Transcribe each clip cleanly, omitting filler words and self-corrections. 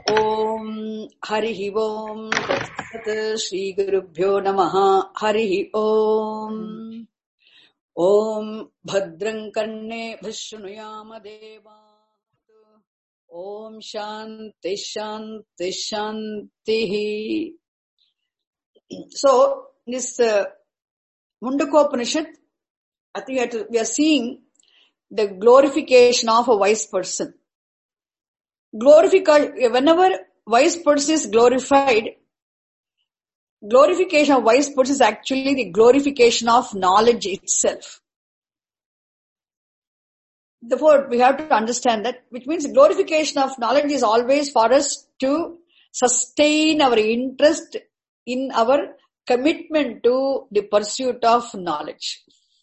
Om Harihi Om Tat Shri Gurubhyo Namaha Harihi Om Om Bhadran Karne Vishunuyama Deva Om Shanti Shanti Shanti. So, this Mundakopanishad, I think we are seeing the glorification of a wise person. Whenever wise person is glorified, glorification of wise person is actually the glorification of knowledge itself. Therefore, we have to understand that, which means glorification of knowledge is always for us to sustain our interest in our commitment to the pursuit of knowledge.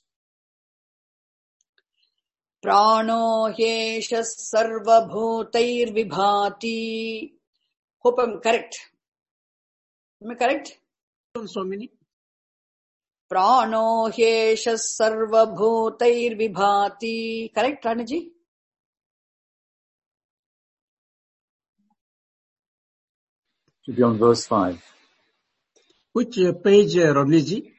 Prano hyesha sarva bhutair vibhati. Hope I'm correct. Am I correct? Swamini. Prano hyesha sarva bhutair vibhati. Correct, Ranaji? Should be on verse 5. Which page, Ramliji?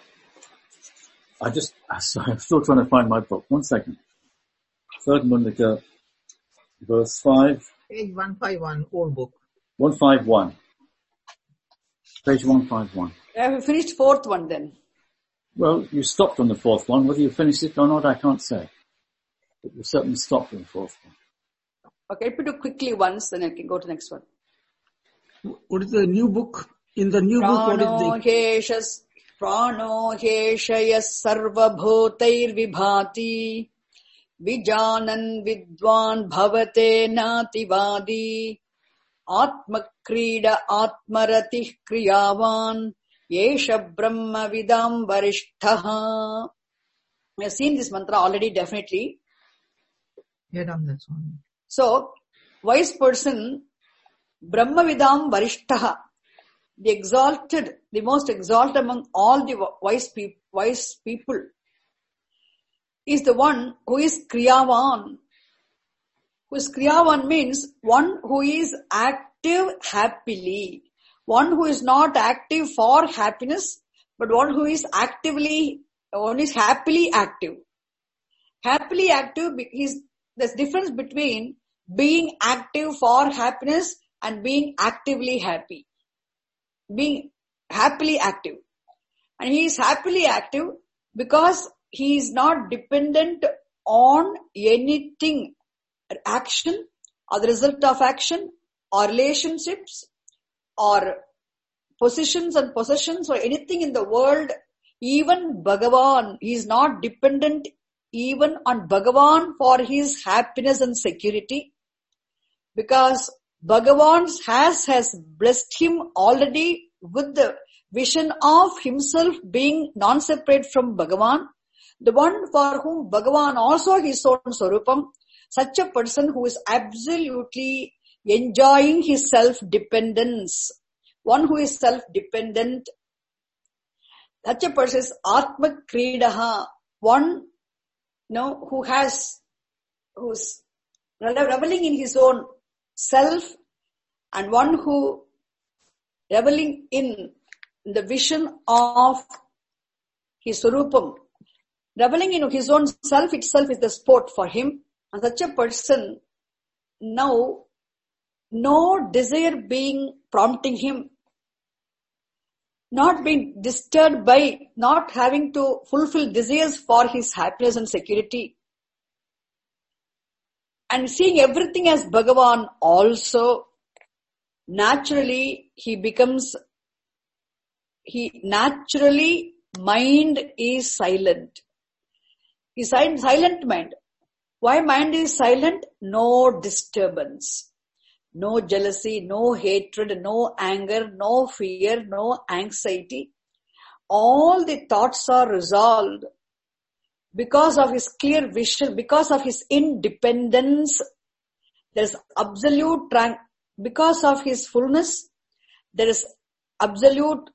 I'm still trying to find my book. 1 second. Third Mundaka, verse 5. Page 151, old book. 151. Page 151. Have you finished fourth one then? Well, you stopped on the fourth one. Whether you finished it or not, I can't say. But you certainly stopped on the fourth one. Okay, let me do quickly once, then I can go to the next one. What is the new book? In the new book, what is the... Prano heshaya sarva bhutair vibhati. Vijanan vidwan bhavate nativadi. Atma krida atmaratih kriyavan. Yesha brahma vidam varishtaha. We have seen this mantra already, definitely. Yeah, that's one. So, wise person, brahma vidam varishtaha, the most exalted among all the wise people, is the one who is kriyavan. Who is kriyavan means one who is active happily. One who is not active for happiness, but one who is happily active. Happily active is there's difference between being active for happiness and being actively happy. Being happily active. And he is happily active because he is not dependent on anything, action or the result of action or relationships or positions and possessions or anything in the world. Even Bhagavan, he is not dependent even on Bhagavan for his happiness and security, because Bhagavan has blessed him already with the vision of himself being non-separate from Bhagavan, the one for whom Bhagavan also his own Swarupam. Such a person who is absolutely enjoying his self-dependence, one who is self-dependent, such a person is Atma Kridaha, one who's reveling in his own self, and one who reveling in the vision of his Swarupam. Reveling in his own self itself is the sport for him. And such a person, now, no desire being prompting him, not being disturbed by not having to fulfill desires for his happiness and security, and seeing everything as Bhagavan also, naturally mind is silent. He's silent mind. Why mind is silent? No disturbance. No jealousy, no hatred, no anger, no fear, no anxiety. All the thoughts are resolved because of his clear vision, because of his independence. There is absolute because of his fullness. There is absolute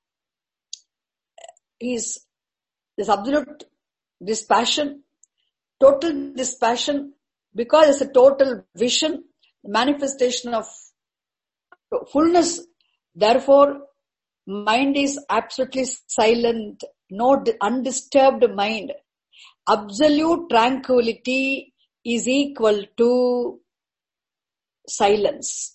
dispassion, total dispassion, because it's a total vision, manifestation of So fullness, therefore, mind is absolutely silent, no undisturbed mind. Absolute tranquility is equal to silence.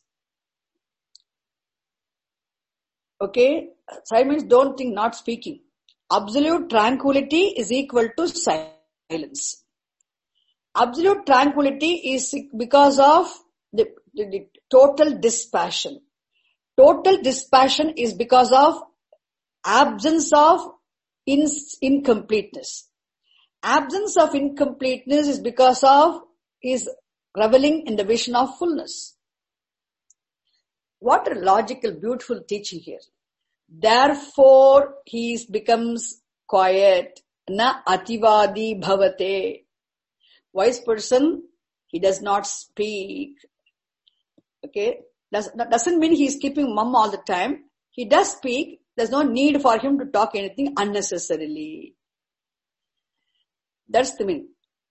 Okay? Silence, don't think not speaking. Absolute tranquility is equal to silence. Absolute tranquility is because of the total dispassion. Total dispassion is because of absence of incompleteness. Absence of incompleteness is because of his reveling in the vision of fullness. What a logical, beautiful teaching here. Therefore, he becomes quiet. Na ativadi bhavate. Wise person, he does not speak. Okay? Doesn't mean he is keeping mum all the time. He does speak. There's no need for him to talk anything unnecessarily. That's the meaning.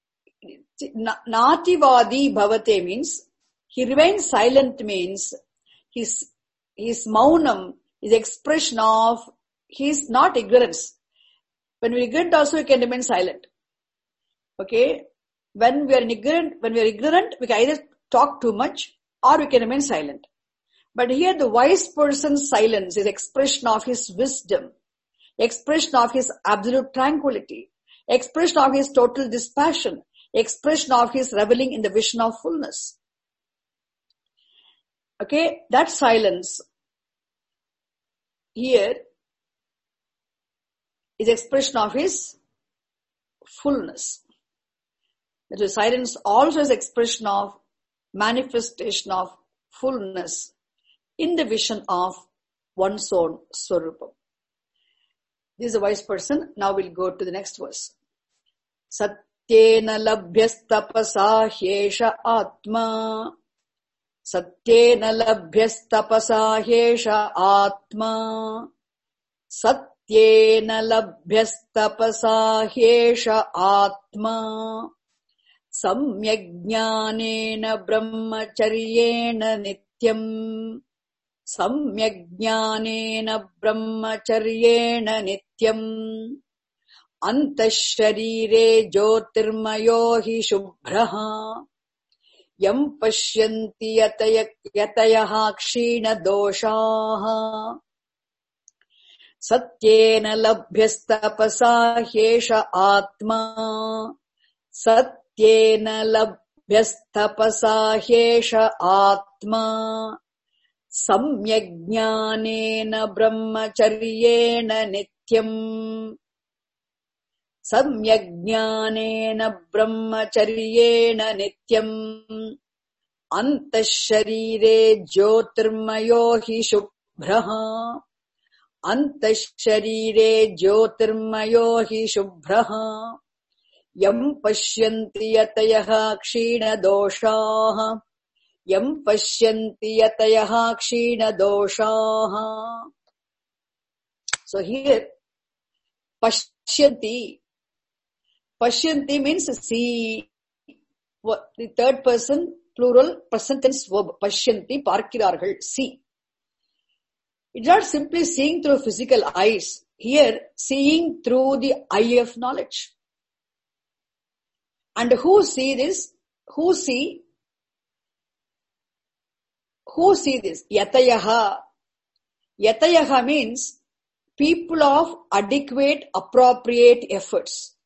Nativadi bhavate means he remains silent, means his maunam is expression of his not ignorance. When we are ignorant also we can remain silent. Okay? When we are ignorant, we can either talk too much or we can remain silent. But here the wise person's silence is expression of his wisdom, expression of his absolute tranquility, expression of his total dispassion, expression of his reveling in the vision of fullness. Okay, that silence here is expression of his fullness. That is, silence also is expression of manifestation of fullness in the vision of one's own Swarupam. This is a wise person. Now we'll go to the next verse. Satyena labhyastapasa hyesha atma. Satyena labhyastapasa hyesha atma. Satyena labhyastapasa hyesha atma. Samyajnanena brahmacharyena nityam. Samyajnanena brahmacharyena nityam. Antasharire jyotirmayo hi shubhraha. Yam pashyanti yatayaha kshina doshaha. Satyena labhyastapasa hyesha atma. Satyena labhyastapasa hyesha atma. Samyajnanena brahmacharyena nityam. Samyajnanena brahmacharyena nityam. Antasharire jyotirmayo hi shubhraha. Antasharire jyotirmayo hi shubhraha. Yam pashyanti yatayaha kshina doshaha. Yam pashyanti yatayaha kshina doshaha. So here, pashyanti. Pashyanti means see. What, the third person, plural, present tense verb. Pashyanti, parkirargal, see. It's not simply seeing through physical eyes. Here, seeing through the eye of knowledge. And who see this? Who see this? Yatayaha. Yatayaha means people of adequate, appropriate efforts.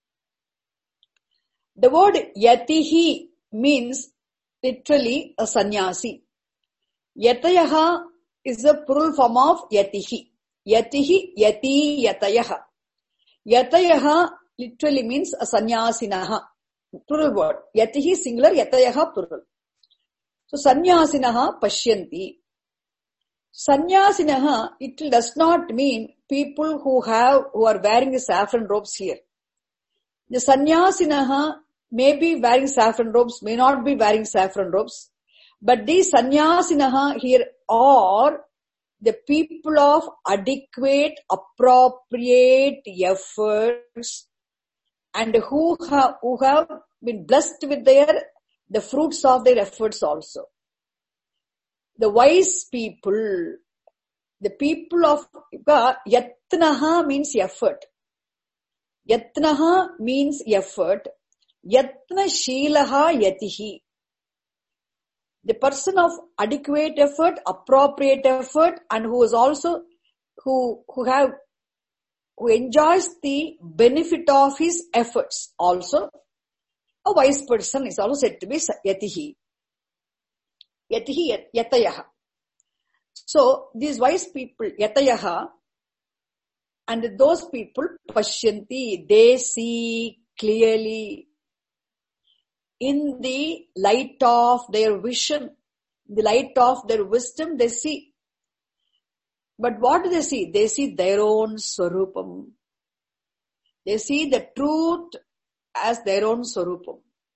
The word yatihi means literally a sannyasi. Yatayaha is a plural form of yatihi. Yatihi, yati, yatayaha. Yatayaha literally means a sannyasinaha. Plural word. Yatihi singular, yatayaha plural. So sannyasinaha pashyanti. Sannyasinaha, it does not mean people who are wearing the saffron robes here. The sannyasinaha may be wearing saffron robes, may not be wearing saffron robes. But these sannyasinaha here are the people of adequate, appropriate efforts and who have been blessed with the fruits of their efforts also. the wise people, the people of yatnaha means effort. Yatnaha means effort. Yatna shilaha yatihi. The person of adequate effort, appropriate effort, and who is also who enjoys the benefit of his efforts. Also, a wise person is also said to be yatihi. Yatihi, yatayaha. So, these wise people, yatayaha, and those people, pashyanti, they see clearly in the light of their vision, the light of their wisdom, they see. But what do they see? They see their own swarupam. They see the truth as their own swarupam.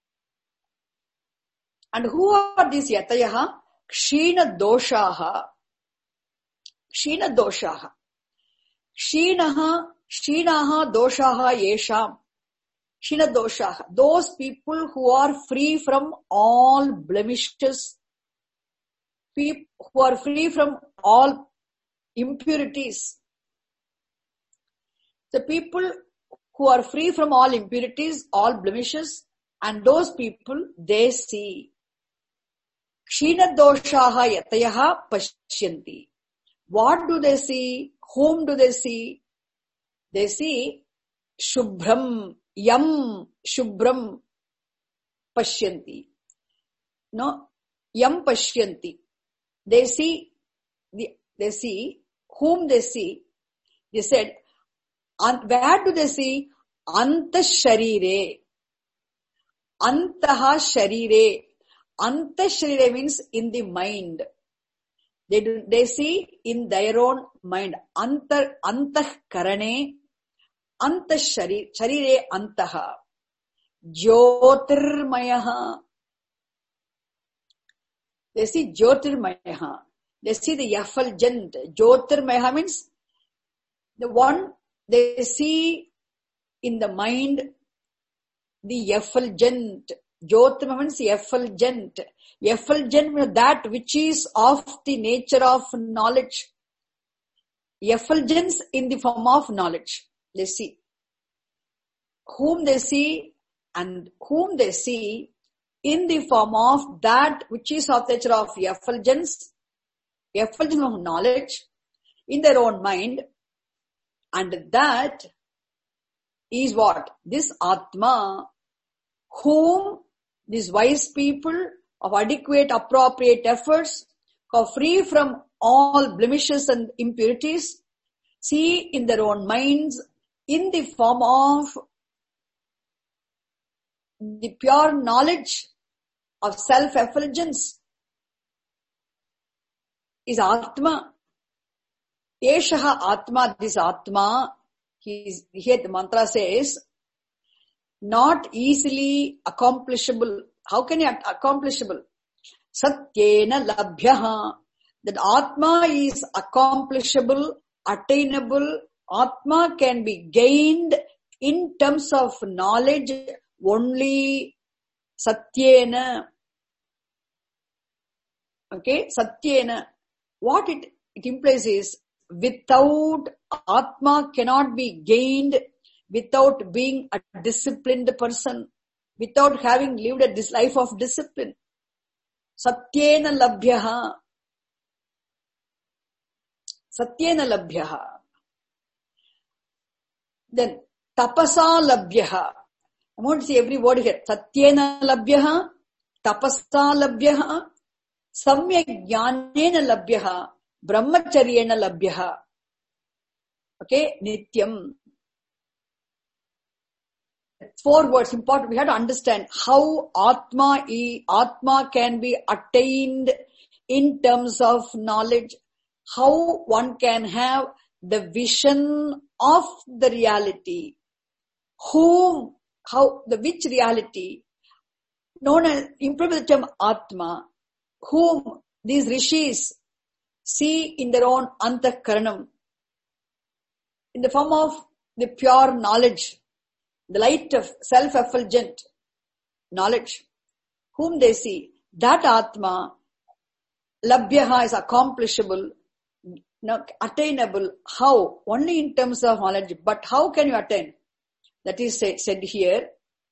And who are these yatayaha? Kshina doshaha. Kshina doshaha. Kshinaha doshaha yesham. Kshina doshaha. Those people who are free from all blemishes, who are free from all impurities. The people who are free from all impurities, all blemishes, and those people, they see. Kshina doshaha yatayaha pashyanti. What do they see? Whom do they see? They see Shubhram, Yam Shubhram Pashyanti. No, Yam Pashyanti. They see whom they see. They said, where do they see? Anta Sharire. Antaha Sharire. Anta Sharire means in the mind. They see in their own mind. Antah karane. Anta Sharire Antaha. Jyotirmayaha. They see Jyotirmayaha. They see the effulgent. Jyotirmayaha means the one they see in the mind, the effulgent. Jyotirmayaha means effulgent. Effulgent means that which is of the nature of knowledge. Effulgence in the form of knowledge. They see. Whom they see and whom they see in the form of that which is of the nature of effulgence of knowledge in their own mind, and that is what? This Atma, whom these wise people of adequate, appropriate efforts, who are free from all blemishes and impurities, see in their own minds in the form of the pure knowledge of self-effulgence is Atma. Eshaha Atma, this Atma, here the mantra says, not easily accomplishable. How can it accomplishable? Satyena labhyaha. That Atma is accomplishable, attainable. Atma can be gained in terms of knowledge only Satyena. Okay, Satyena. What it implies is, without Atma cannot be gained, without being a disciplined person, without having lived this life of discipline. Satyena labhyaha. Satyena labhyaha. Then tapasa labhyaha. I want to see every word here. Satyena labhyaha, tapasa labhyaha, samyak jnanena labhyaha, brahmacharyena labhyaha. Okay, nityam. 4 words important. We have to understand how Atma can be attained in terms of knowledge, how one can have the vision of the reality, which reality, known as, improved with the term Atma, whom these rishis see in their own antakaranam, in the form of the pure knowledge, the light of self-effulgent knowledge, whom they see, that Atma labhyaha is accomplishable, attainable. How? Only in terms of knowledge. But how can you attain? That is said here.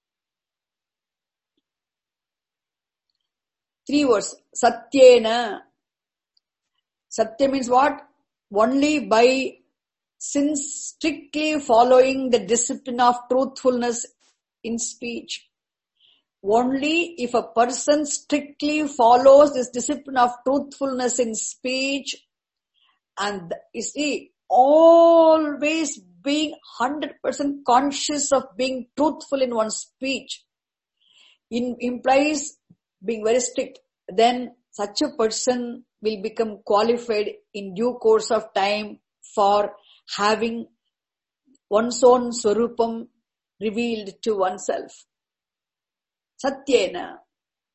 3 words. Satyena. Satya means what? Only by strictly following the discipline of truthfulness in speech. Only if a person strictly follows this discipline of truthfulness in speech, and you see, always being 100% conscious of being truthful in one's speech, implies being very strict, then such a person will become qualified in due course of time for having one's own swarupam revealed to oneself. Satyena.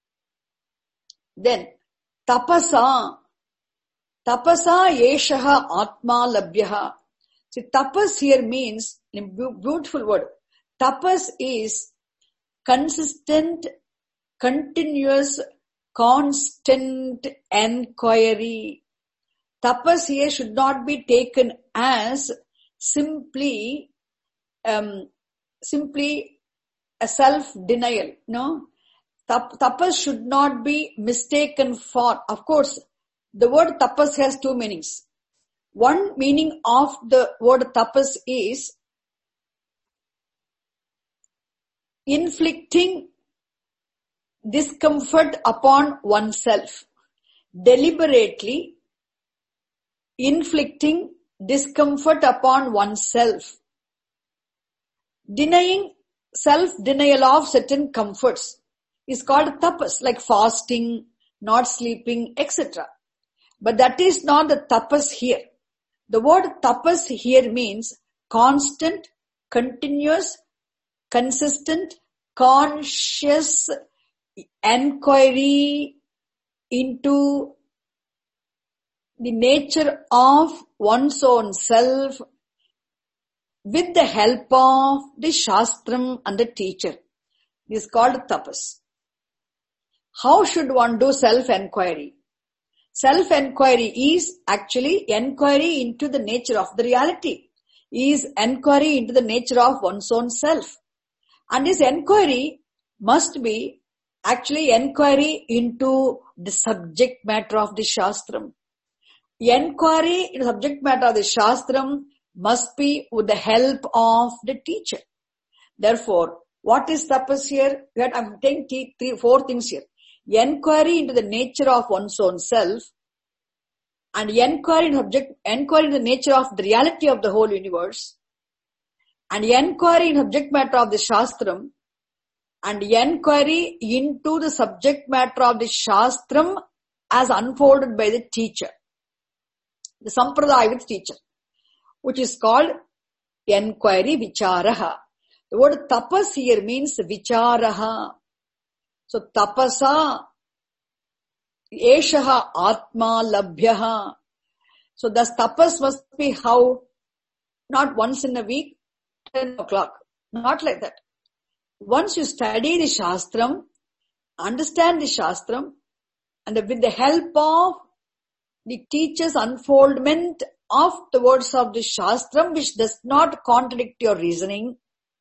Then, tapasa. Tapasa yeshaha atma labhyaha. See, tapas here means, a beautiful word. Tapas is consistent, continuous, constant enquiry. Tapas here should not be taken as simply a self-denial. No, tapas should not be mistaken for. Of course, the word tapas has 2 meanings. One meaning of the word tapas is inflicting discomfort upon oneself. Deliberately inflicting discomfort upon oneself. Denying self-denial of certain comforts is called tapas, like fasting, not sleeping, etc. But that is not the tapas here. The word tapas here means constant, continuous, consistent, conscious enquiry into the nature of one's own self with the help of the Shastram and the teacher. This is called tapas. How should one do self-enquiry? Self-enquiry is actually enquiry into the nature of the reality, is enquiry into the nature of one's own self. And this enquiry must be actually enquiry into the subject matter of the Shastram. Enquiry in the subject matter of the Shastram must be with the help of the teacher. Therefore, what is tapas here? I'm taking 4 things here. Enquiry into the nature of one's own self, and enquiry in the nature of the reality of the whole universe, and enquiry in subject matter of the Shastram, and enquiry into the subject matter of the Shastram as unfolded by the teacher. The Sampradaya with teacher, which is called enquiry vicharaha. The word tapas here means vicharaha. So tapasa eshaha atma labhyaha. So thus tapas must be how? Not once in a week, 10 o'clock. Not like that. Once you study the Shastram, understand the Shastram, and with the help of the teacher's unfoldment of the words of the Shastram, which does not contradict your reasoning,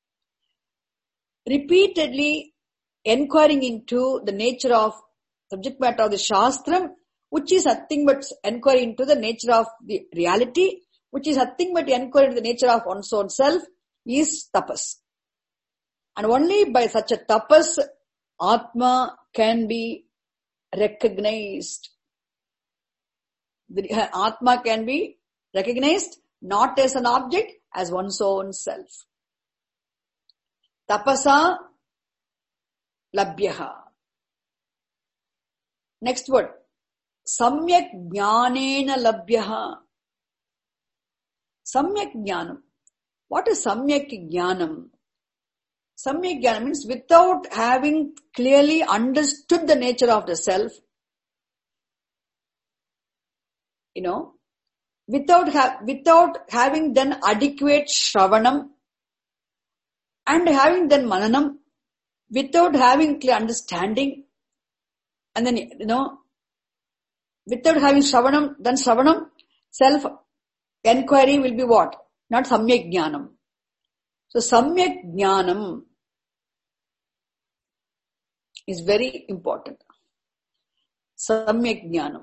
repeatedly inquiring into the nature of subject matter of the Shastram, which is nothing but inquiry into the nature of the reality, which is nothing but inquiry into the nature of one's own self, is tapas. And only by such a tapas, Atma can be recognized. The Atma can be recognized not as an object, as one's own self. Tapasa labhyaha. Next word. Samyak jnanena labhyaha. Samyak jnanam. What is samyak jnanam? Samyak jnanam means without having clearly understood the nature of the self, without having done adequate shravanam and having done mananam, without having clear understanding, and then, Without having Shravanam, then Shravanam, self-enquiry will be what? Not Samyak Jnanam. So Samyak Jnanam is very important. Samyak Jnanam.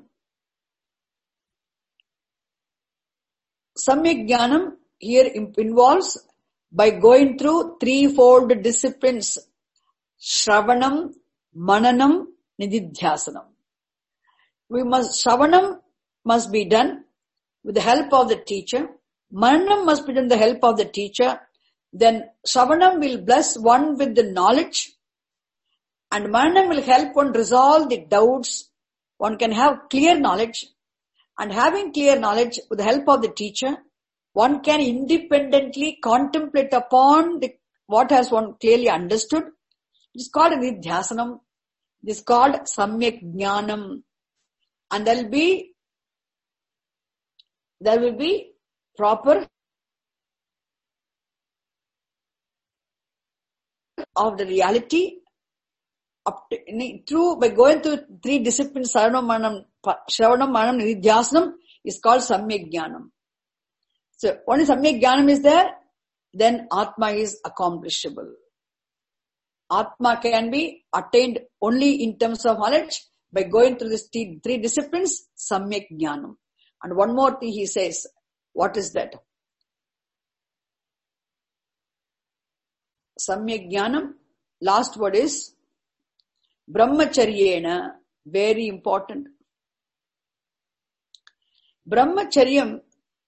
Samyak Jnanam here involves by going through threefold disciplines. Shravanam, Mananam, Nididhyasanam. Shravanam must be done with the help of the teacher. Mananam must be done with the help of the teacher. Then Shravanam will bless one with the knowledge. And Mananam will help one resolve the doubts. One can have clear knowledge. And having clear knowledge with the help of the teacher, one can independently contemplate upon what has one clearly understood. It is called Nidhyasanam. It is called Samyak Jnanam. And there will be proper of the reality by going through three disciplines. Shravanam, Manam, Nidhyasanam is called Samyak Jnanam. So only Samyak Jnanam is there, then Atma is accomplishable. Atma can be attained only in terms of knowledge by going through these three disciplines, Samyak Jnanam. And one more thing he says, what is that? Samyak Jnanam, last word is Brahmacharyena, very important. Brahmacharyena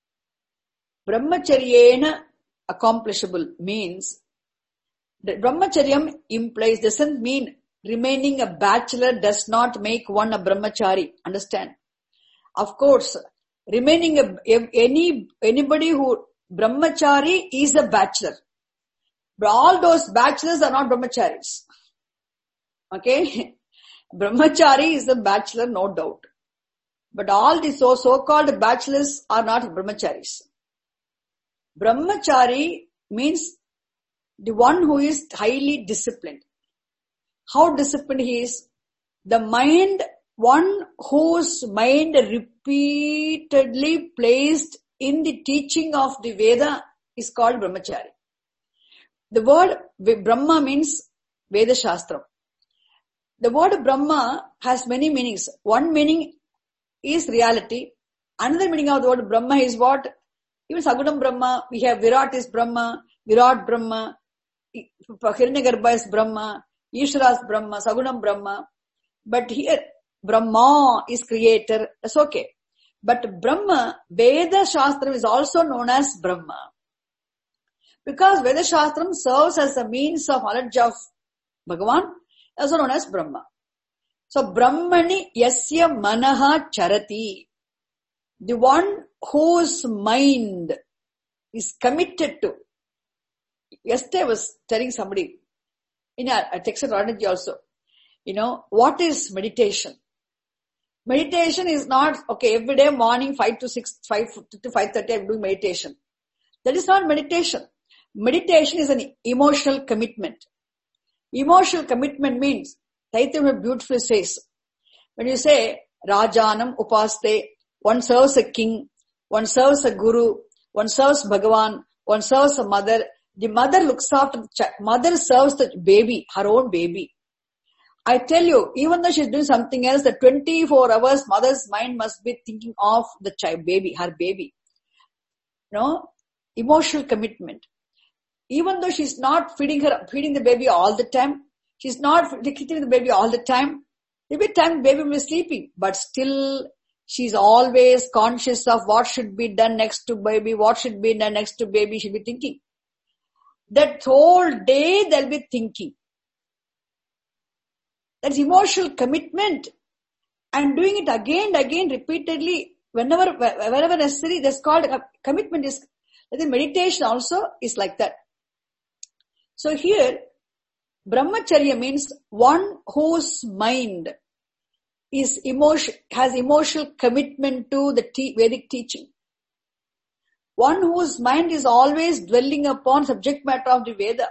accomplishable means that Brahmacharyam implies, doesn't mean remaining a bachelor does not make one a brahmachari. Understand? Of course, remaining anybody who brahmachari is a bachelor. But all those bachelors are not brahmacharis. Okay? Brahmachari is a bachelor, no doubt. But all the so-called bachelors are not brahmacharis. Brahmachari means the one who is highly disciplined. How disciplined he is? One whose mind repeatedly placed in the teaching of the Veda is called Brahmachari. The word Brahma means Veda Shastram. The word Brahma has many meanings. One meaning is reality. Another meaning of the word Brahma is what? Even Sagunam Brahma, we have Virat is Brahma, Virat Brahma, Hiranyagarbha is Brahma, Ishvara is Brahma, Sagunam Brahma. But here, Brahma is creator, that's okay. But Brahma, Veda Shastram is also known as Brahma. Because Veda Shastram serves as a means of knowledge of Bhagavan, also known as Brahma. So, Brahmani yasya manaha charati. The one whose mind is committed to. Yesterday I was telling somebody, in a texted Ranaji also, what is meditation? Meditation is not, okay, every day morning 5 to 5:30 I'm doing meditation. That is not meditation. Meditation is an emotional commitment. Emotional commitment means, Taitanya beautifully says, when you say, Rajanam Upaste, one serves a king, one serves a guru, one serves Bhagavan, one serves a mother. The mother looks after the child. Mother serves the baby, her own baby. I tell you, even though she's doing something else, the 24 hours, mother's mind must be thinking of the child, baby, her baby. Emotional commitment. Even though she's not feeding the baby all the time, she's not feeding the baby all the time, every time baby will be sleeping, but still she's always conscious of what should be done next to baby, what should be done next to baby, she'll be thinking. That whole day they'll be thinking. That's emotional commitment. And doing it again, repeatedly, wherever necessary, that's called commitment. The meditation also is like that. So here, Brahmacharya means one whose mind has emotional commitment to the Vedic teaching. One whose mind is always dwelling upon subject matter of the Veda.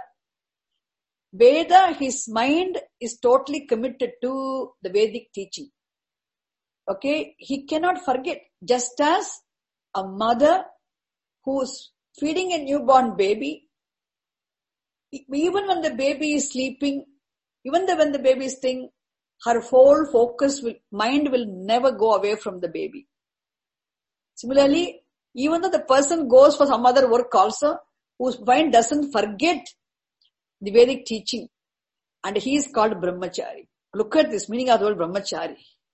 His mind is totally committed to the Vedic teaching. Okay, he cannot forget. Just as a mother who's feeding a newborn baby, even when the baby is sleeping, even when the baby is sleeping, her whole mind will never go away from the baby. Similarly, even though the person goes for some other work also, whose mind doesn't forget the Vedic teaching, and he is called Brahmachari. Look at this meaning of the word Brahmachari.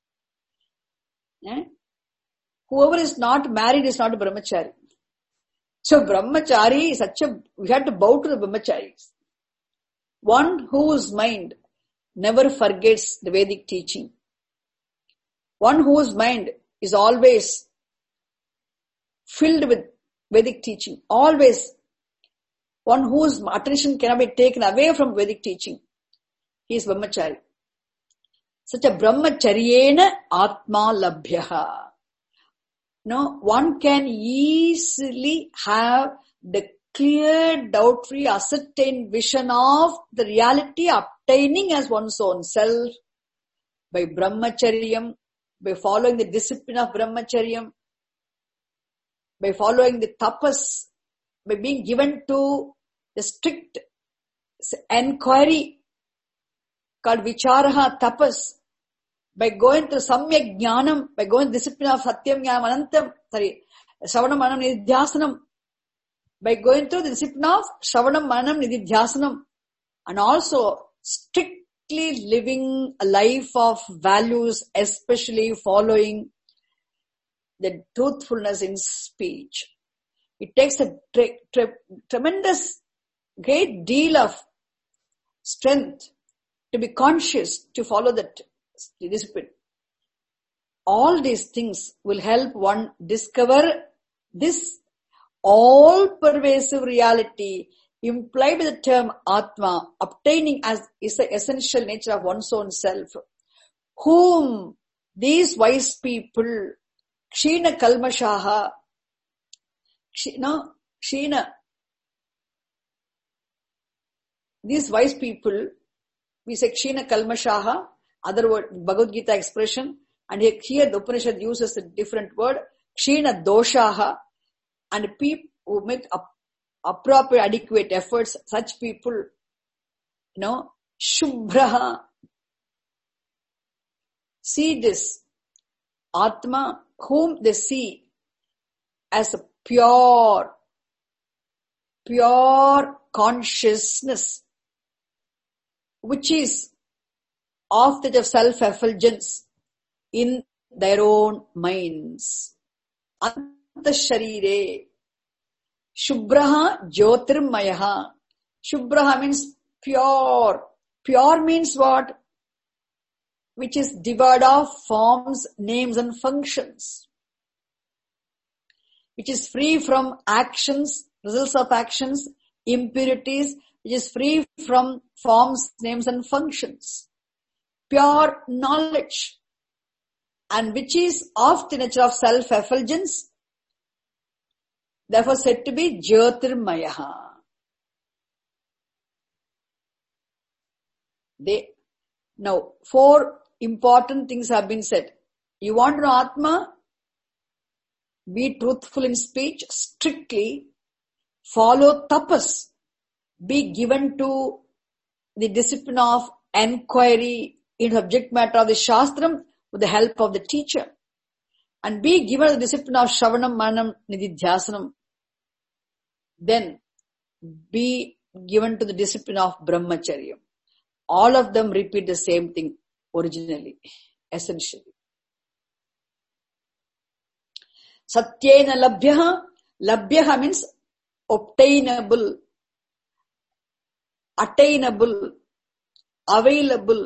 Whoever is not married is not a Brahmachari. So Brahmachari is we have to bow to the Brahmacharis. One whose mind never forgets the Vedic teaching. One whose mind is always filled with Vedic teaching. Always. One whose attention cannot be taken away from Vedic teaching. He is Brahmachari. Such a Brahmacharyena Atma Labhyaha. No, one can easily have the clear, doubt-free, ascertained vision of the reality obtaining as one's own self by Brahmacharyam, by following the discipline of Brahmacharyam, by following the tapas, by being given to the strict enquiry called Vicharaha tapas, by going to Samyak Jnanam, by going to the discipline of Satyam Jnanam Anantam, Shravanam Manam Nididhyasanam, by going through the discipline of Shravanam Manam Nididhyasanam, and also strictly living a life of values, especially following the truthfulness in speech. It takes a tremendous, great deal of strength to be conscious, to follow that discipline. All these things will help one discover this all-pervasive reality implied by the term Atma, obtaining as is the essential nature of one's own self, whom these wise people, Kshina Kalmashaha, these wise people, we say Kshina Kalmashaha, other word, Bhagavad Gita expression, and here the Upanishad uses a different word, Kshina Doshaha, and people who make appropriate, adequate efforts, such people, Shubhraha, see this Atma, whom they see as a pure consciousness, which is of the self-effulgence in their own minds. Antasharire. Shubhraha Jyotirmayaha. Shubhraha means pure. Pure means what? Which is devoid of forms, names and functions. Which is free from actions, results of actions, impurities, which is free from forms, names and functions. Pure knowledge, and which is of the nature of self-effulgence, therefore said to be Jyotirmayaha. Now, 4 important things have been said. You want to know Atma? Be truthful in speech, strictly follow tapas, be given to the discipline of enquiry in subject matter of the Shastram with the help of the teacher, and be given the discipline of Shravanam Manam Nididhyasanam. Then be given to the discipline of Brahmacharya. All of them repeat the same thing originally, essentially. Satyena labhyaha. Labhyaha means obtainable, attainable, available.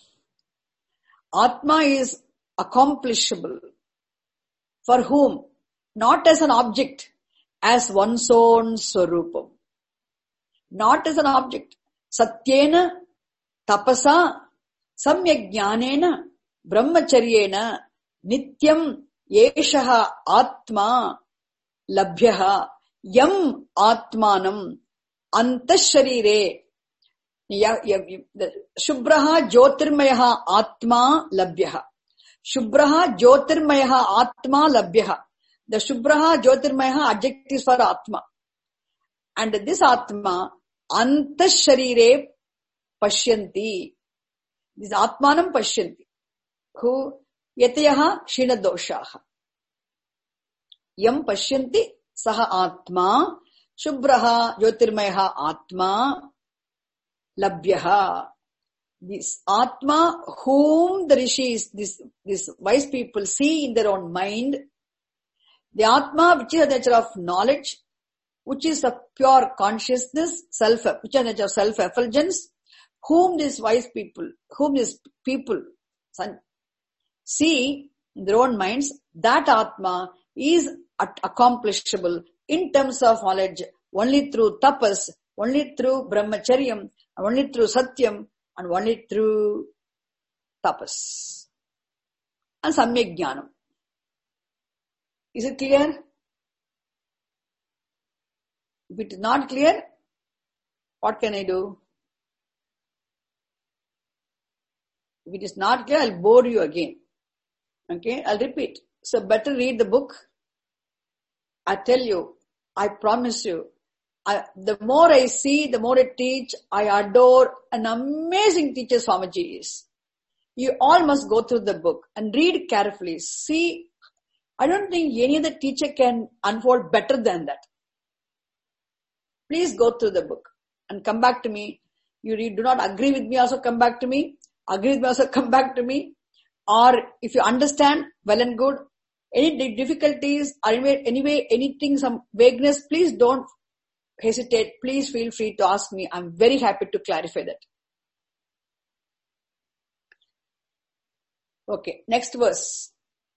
Atma is accomplishable. For whom? Not as an object, as one's own swarupam. Not as an object. Satyena, tapasa, samyak jnanena, brahmacharyena, nityam yeshaha atma, labhyaha, yam atmanam, antasharire, Shubhraha Jyotirmayaha Atma Labhyaha. Shubhraha Jyotirmayaha Atma Labhyaha. The Shubhraha Jyotirmayaha adjectives for Atma. And this Atma Antasharire Pashyanti. This Atmanam Pashyanti. Who Yatayaha Shinadoshaha. Yam Pashyanti Saha Atma. Shubhraha Jyotirmayaha Atma Labhyaha. This Atma whom the rishis, this wise people see in their own mind, the Atma which is the nature of knowledge, which is of pure consciousness, which is the nature of self-effulgence, whom these people see in their own minds, that Atma is accomplishable in terms of knowledge only through tapas, only through brahmacharyam, only through satyam, and only through tapas and samyak jnanam. Is it clear? If it is not clear, what can I do? If it is not clear, I'll bore you again. Okay, I'll repeat. So better read the book. I tell you, I promise you, the more I see, the more I teach, I adore an amazing teacher Swamiji is. You all must go through the book and read carefully. See, I don't think any other teacher can unfold better than that. Please go through the book and come back to me. You do not agree with me, also come back to me. Agree with me, also come back to me. Or if you understand, well and good. Any difficulties, or anyway, anything, some vagueness, please don't hesitate. Please feel free to ask me. I'm very happy to clarify that. Okay, next verse.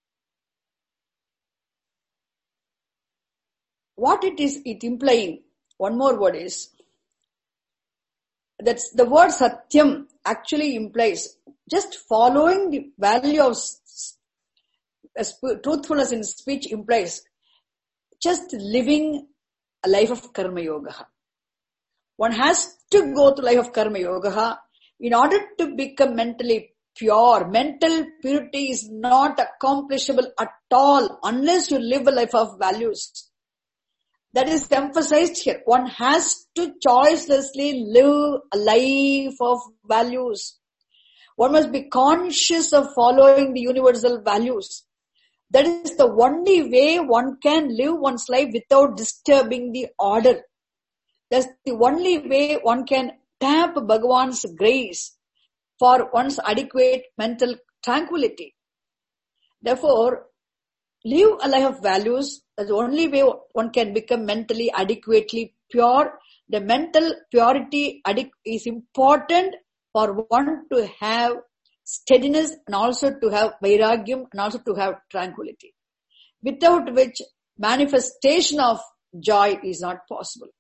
What it is, it implying, one more word is, that's the word satyam actually implies just following the value of truthfulness in speech implies just living a life of karma yoga. One has to go to life of karma yoga in order to become mentally pure. Mental purity is not accomplishable at all unless you live a life of values. That is emphasized here. One has to choicelessly live a life of values. One must be conscious of following the universal values. That is the only way one can live one's life without disturbing the order. That's the only way one can tap Bhagavan's grace for one's adequate mental tranquility. Therefore, live a life of values. That's the only way one can become mentally adequately pure. The mental purity is important for one to have steadiness and also to have vairagyam and also to have tranquility, without which manifestation of joy is not possible.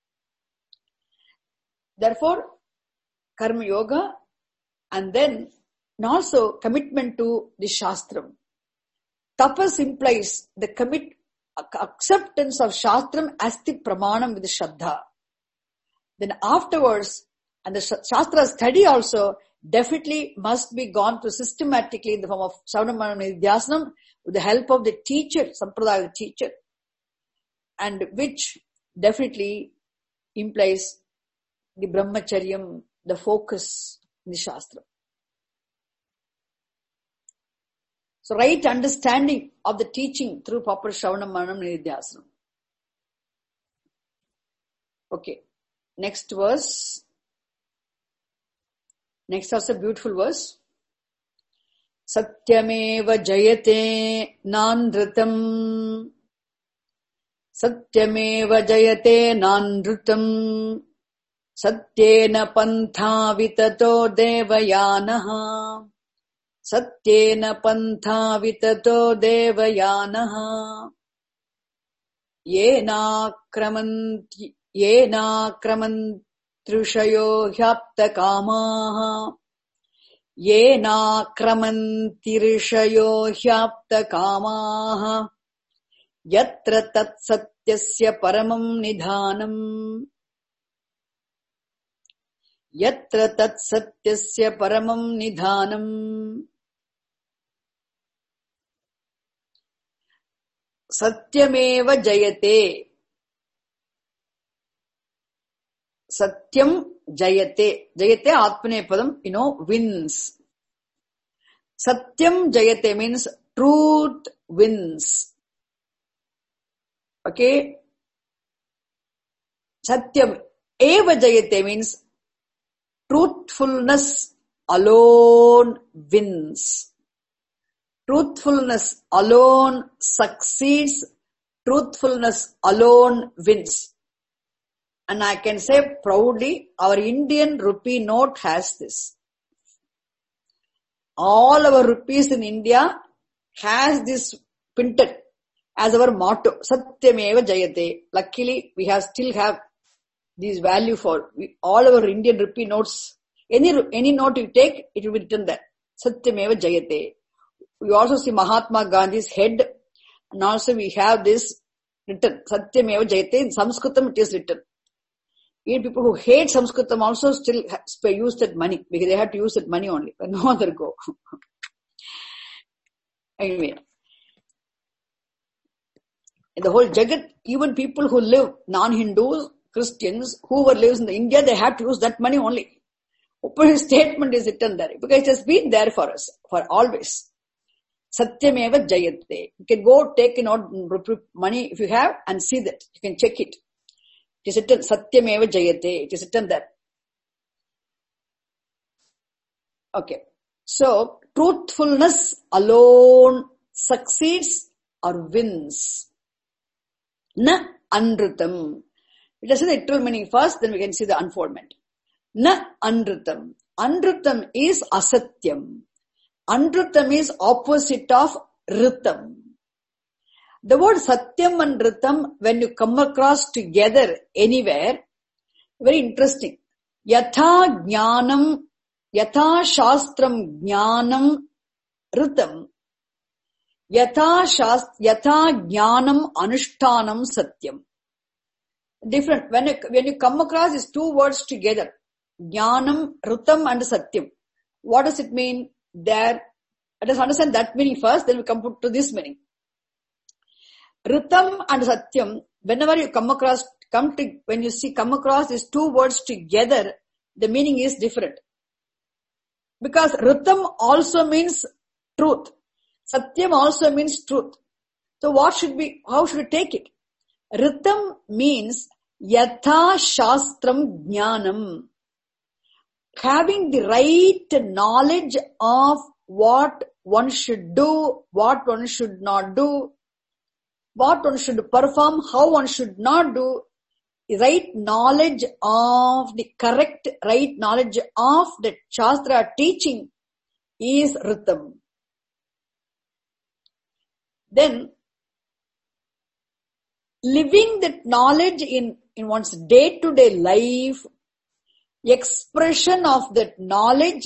Therefore, karma yoga and then also commitment to the shastram. Tapas implies the acceptance of shastram as the pramanam with the shraddha. Then afterwards, and the shastra study also definitely must be gone through systematically in the form of Shravana Manana Nidhyasanam with the help of the teacher, Sampradaya teacher, and which definitely implies the brahmacharyam, the focus in the shastra. So right understanding of the teaching through proper Shravana Manana Nidhyasanam. Okay, next verse. Next also beautiful verse. Satyameva jayate nandritam. Satyameva jayate nandritam. Satyena pantha vitato devayanaha. Satyena pantha vitato devayanaha. Yena kramanti Trushayo hyapta kamaha. Yena kramanti rishayo hyapta kamaha. Yatra tat satyasya paramam nidhanam. Yatra tat satyasya paramam nidhanam. Satyameva jayate. Satyam jayate. Jayate Atmanepadam, wins. Satyam jayate means truth wins. Okay. Satyam eva jayate means truthfulness alone wins. Truthfulness alone succeeds. Truthfulness alone wins. And I can say proudly, our Indian rupee note has this. All our rupees in India has this printed as our motto. Satyameva jayate. Luckily, we still have this value for all our Indian rupee notes. Any note you take, it will be written there. Satyameva jayate. We also see Mahatma Gandhi's head, and also we have this written. Satyameva jayate. In Sanskritam it is written. Even people who hate Sanskritam also still use that money, because they have to use that money only, but no other go. Anyway. In the whole Jagat, even people who live, non-Hindus, Christians, whoever lives in India, they have to use that money only. Open statement is written there, because it has been there for us, for always. Satyameva jayate. You can go take money if you have and see that. You can check it. It is written Satyameva jayate. It is written there. Okay. So, truthfulness alone succeeds or wins. Na anrutam. It has a literal meaning first, then we can see the unfoldment. Na anrutam. Anrutam is asatyam. Anrutam is opposite of ritam. The word satyam and ritam, when you come across together anywhere, very interesting. Yatha jnanam, yatha shastram jnanam ritam. Yatha jnanam anushtanam satyam. Different. When you come across these two words together, jnanam, ritam and satyam, what does it mean? Let us understand that meaning first, then we come to this meaning. Ritam and satyam, whenever you come across these two words together, the meaning is different. Because ritam also means truth. Satyam also means truth. So how should we take it? Ritam means yatha shastram jnanam. Having the right knowledge of what one should do, what one should not do, what one should perform, how one should not do, right knowledge of the correct right knowledge of the Shastra teaching is ritam. Then, living that knowledge in one's day-to-day life, expression of that knowledge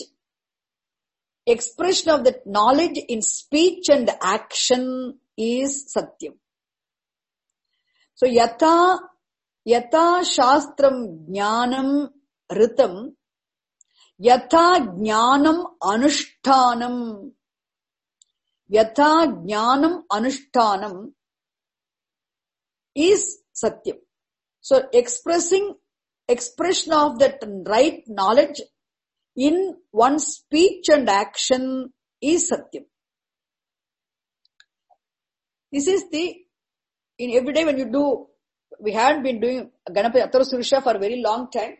in speech and action is satyam. So, yatha shastram jnanam ritam, yatha jnanam anushtanam. Yatha jnanam anushtanam is satyam. So, expression of that right knowledge in one's speech and action is satyam. This is in every day when you do, we had been doing Ganapati Athara Surisha for a very long time.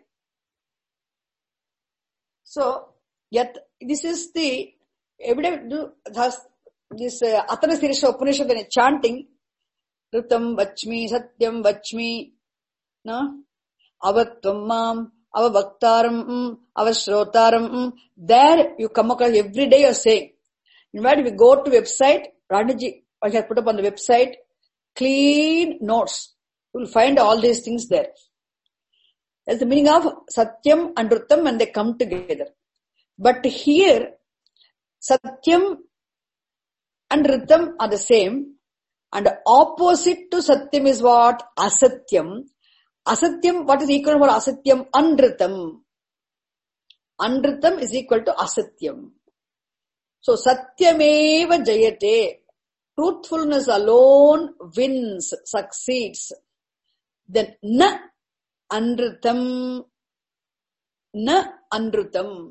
So, this is every day we do this Athara Surisha Upanishad when chanting, Ritam Vachmi, Satyam Vachmi, no? Avatvam Mam, Avabhaktaram, Avashrotaram. There you come across every day you are saying. In fact, if you go to website, Radhaji, I have put up on the website, clean notes. You will find all these things there. That's the meaning of Satyam and Ritam when they come together. But here, Satyam and Ritam are the same, and opposite to Satyam is what? Asatyam. Asatyam, what is equal for Asatyam? Anritam. Anritam is equal to Asatyam. So, Satyameva jayate. truthfulness alone wins, succeeds, then na anrutam, na anrutam.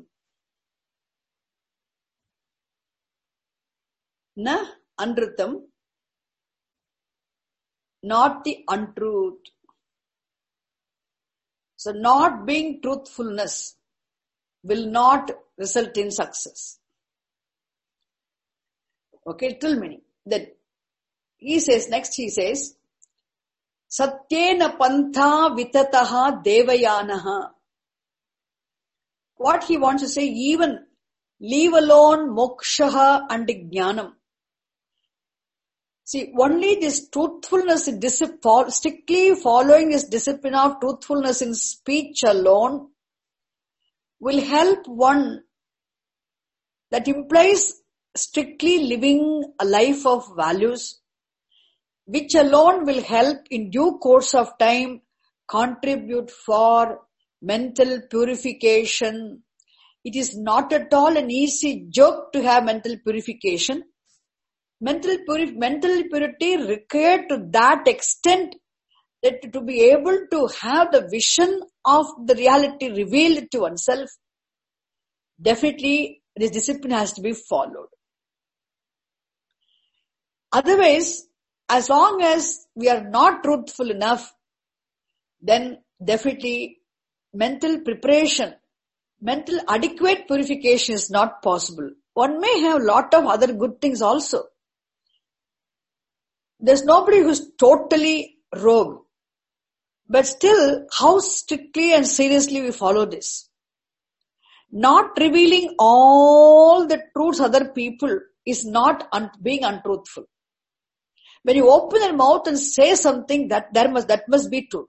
Na anrutam, not the untruth. So not being truthfulness will not result in success. Okay, till meaning. Then he says, Satyena pantha vitataha devayanaha. What he wants to say, even leave alone mokshaha and jnanam. See, only this truthfulness, strictly following this discipline of truthfulness in speech alone will help one. That implies strictly living a life of values, which alone will help in due course of time contribute for mental purification. It is not at all an easy joke to have mental purification. Mental purity required to that extent that to be able to have the vision of the reality revealed to oneself, definitely this discipline has to be followed. Otherwise, as long as we are not truthful enough, then definitely mental preparation, mental adequate purification is not possible. One may have a lot of other good things also. There's nobody who's totally rogue. But still, how strictly and seriously we follow this? Not revealing all the truths other people is not being untruthful. When you open your mouth and say something, that must be truth.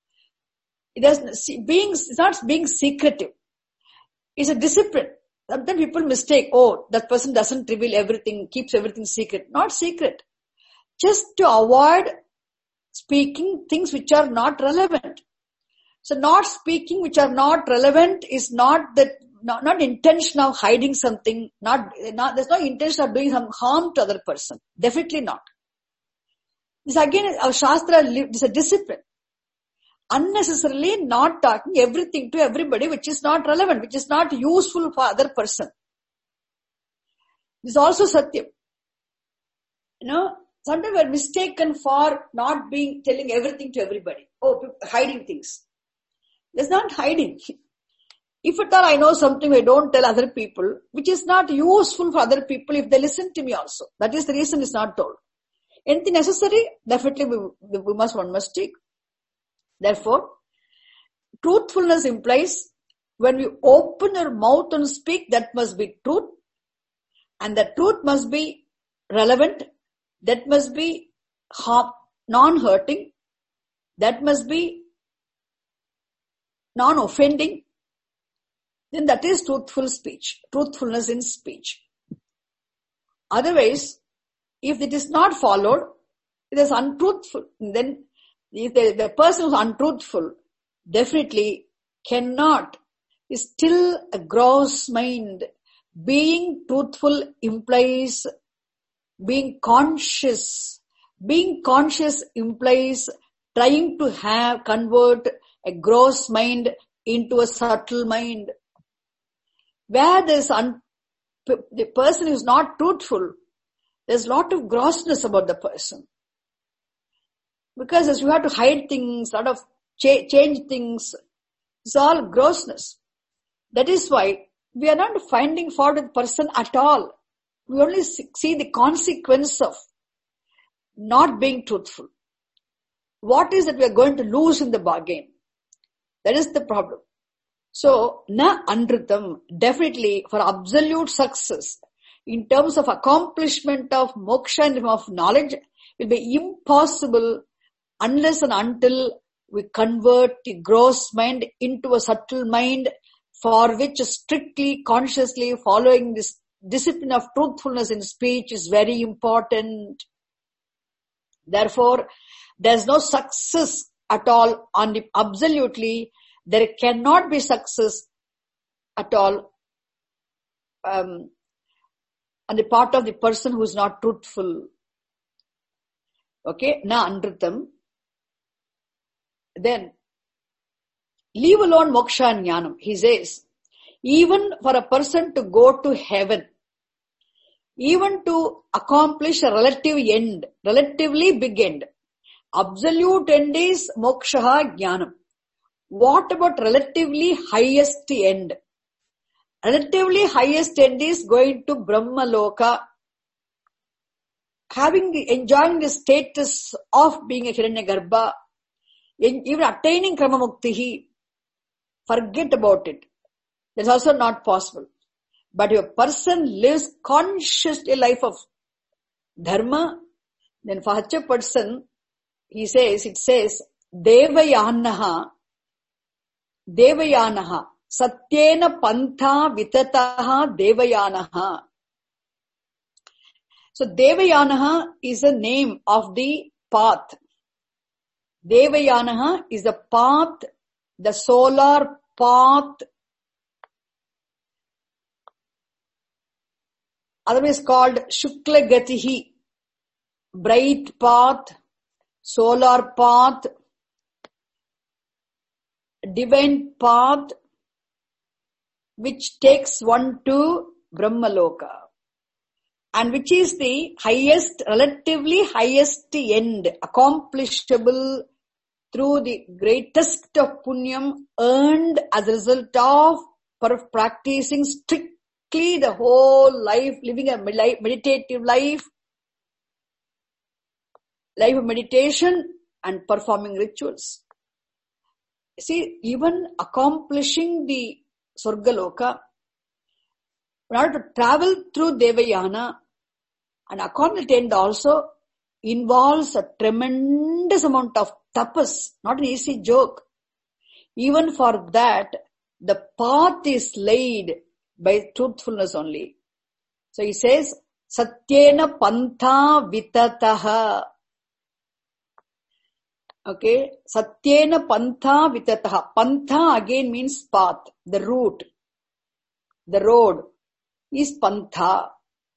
It's not being secretive. It's a discipline. Sometimes people mistake, that person doesn't reveal everything, keeps everything secret. Not secret. Just to avoid speaking things which are not relevant. So not speaking which are not relevant is not intention of hiding something, there's no intention of doing some harm to other person. Definitely not. This again, our Shastra, this is a discipline. Unnecessarily not talking everything to everybody which is not relevant, which is not useful for other person. This is also Satyam. Sometimes we are mistaken for not telling everything to everybody. Hiding things. There's not hiding. If at all I know something I don't tell other people, which is not useful for other people if they listen to me also. That is the reason it's not told. Anything necessary, definitely one must take. Therefore, truthfulness implies when you open your mouth and speak, that must be truth. And the truth must be relevant. That must be non-hurting. That must be non-offending. Then that is truthful speech. Truthfulness in speech. Otherwise, if it is not followed, it is untruthful. Then if the person who is untruthful definitely cannot, is still a gross mind. Being truthful implies being conscious. Being conscious implies trying to convert a gross mind into a subtle mind. Where the person is not truthful, there's a lot of grossness about the person. Because as you have to hide things, sort of change things, it's all grossness. That is why we are not finding fault with the person at all. We only see the consequence of not being truthful. What is that we are going to lose in the bargain? That is the problem. So, na anrutam, definitely for absolute success, in terms of accomplishment of moksha and of knowledge, will be impossible unless and until we convert the gross mind into a subtle mind, for which strictly, consciously following this discipline of truthfulness in speech is very important. Therefore, there is no success at all absolutely. There cannot be success at all on the part of the person who is not truthful. Okay, na anritam. Then, leave alone moksha and jnanam. He says, even for a person to go to heaven, even to accomplish a relatively big end, absolute end is moksha jnanam. What about relatively highest end? Relatively highest end is going to Brahma Loka, enjoying the status of being a Hiranyagarbha, even attaining Kramamuktihi. Forget about it. That's also not possible. But if a person lives consciously a life of dharma, then for such a person, it says, Devayanaha, Satyena Pantha Vitataha Devayanaha. So Devayanaha is the name of the path. Devayanaha is the path, the solar path, otherwise called Shukla Gatihi, bright path, solar path, divine path, which takes one to Brahmaloka, and which is the highest, relatively highest end, accomplishable through the greatest of punyam earned as a result of practicing strictly the whole life, living a meditative life of meditation and performing rituals. See, even accomplishing the Swargaloka, in order to travel through Devayana and accomplish the end also involves a tremendous amount of tapas, not an easy joke. Even for that, the path is laid by truthfulness only. So he says, Satyena Pantha Vitataha. Okay, Satyena Pantha Vitataha. Pantha again means path, the route, the road is Pantha.